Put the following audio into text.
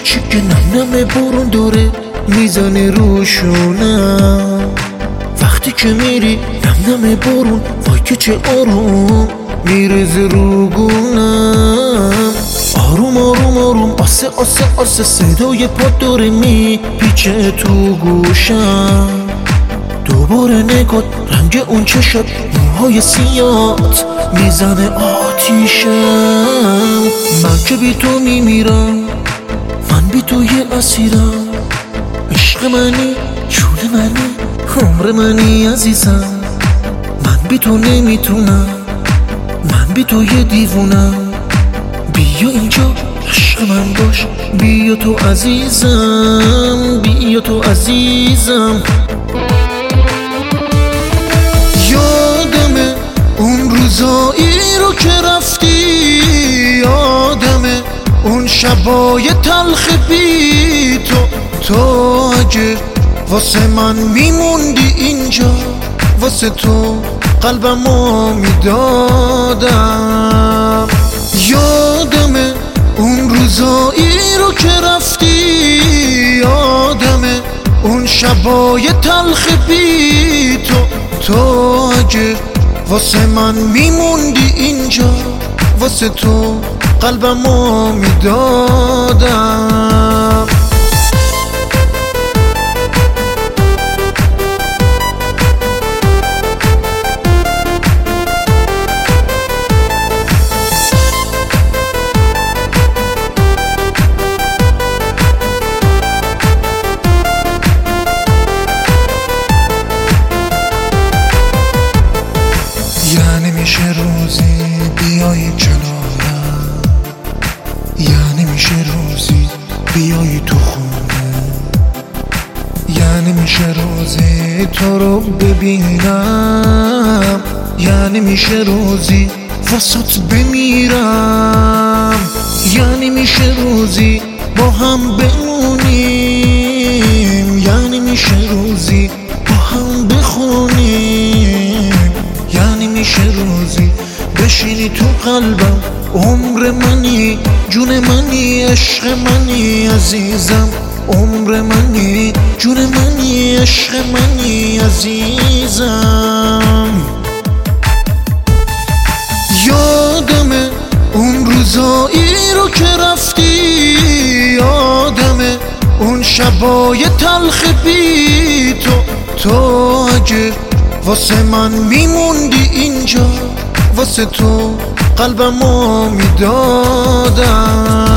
چی که نم نم بارون داره میزنه روشونم. وقتی که میری نم نم بارون وای که چه آروم میرزه روگونم. آروم آروم آروم آسه آسه آسه صدای پات داره میپیچه تو گوشم. دوباره نگات رنگ اون چشات موهای سیات میزنه آتیشم. من که بی تو میمیرم، من بی تو یه اسیرم. عشق منی، جون منی، عمر منی عزیزم. من بی تو نمیتونم، من بی تو یه دیوونم. بیا اینجا عشق من باش، بیا تو عزیزم، بیا تو عزیزم. یادمه اون روزایی رو که رفتی، یادمه اون شبای تلخ بی تو اگه واسه من میموندی اینجا، واسه تو قلبمو میدادم. یادمه اون روزایی رو که رفتی، یادمه اون شبای تلخ بی تو اگه واسه من میموندی اینجا، واسه تو قلبمو میدادم. یعنی میشه روزی بیایی کنارم، یعنی میشه روزی بیایی تو خونه، یعنی میشه روزی تو رو ببینم، یعنی میشه روزی واسات بمیرم، یعنی میشه روزی با هم بمونیم، یعنی میشه روزی با هم بخونیم، یعنی میشه روزی بشینی تو قلبم. عمر منی، جون منی، عشق منی عزیزم. عمر منی، جون منی، عشق منی عزیزم. یادمه اون روزایی رو که رفتی، یادمه اون شبای تلخ بی تو اگه واسه من میموندی اینجا، واسه تو قلبمو میدادم.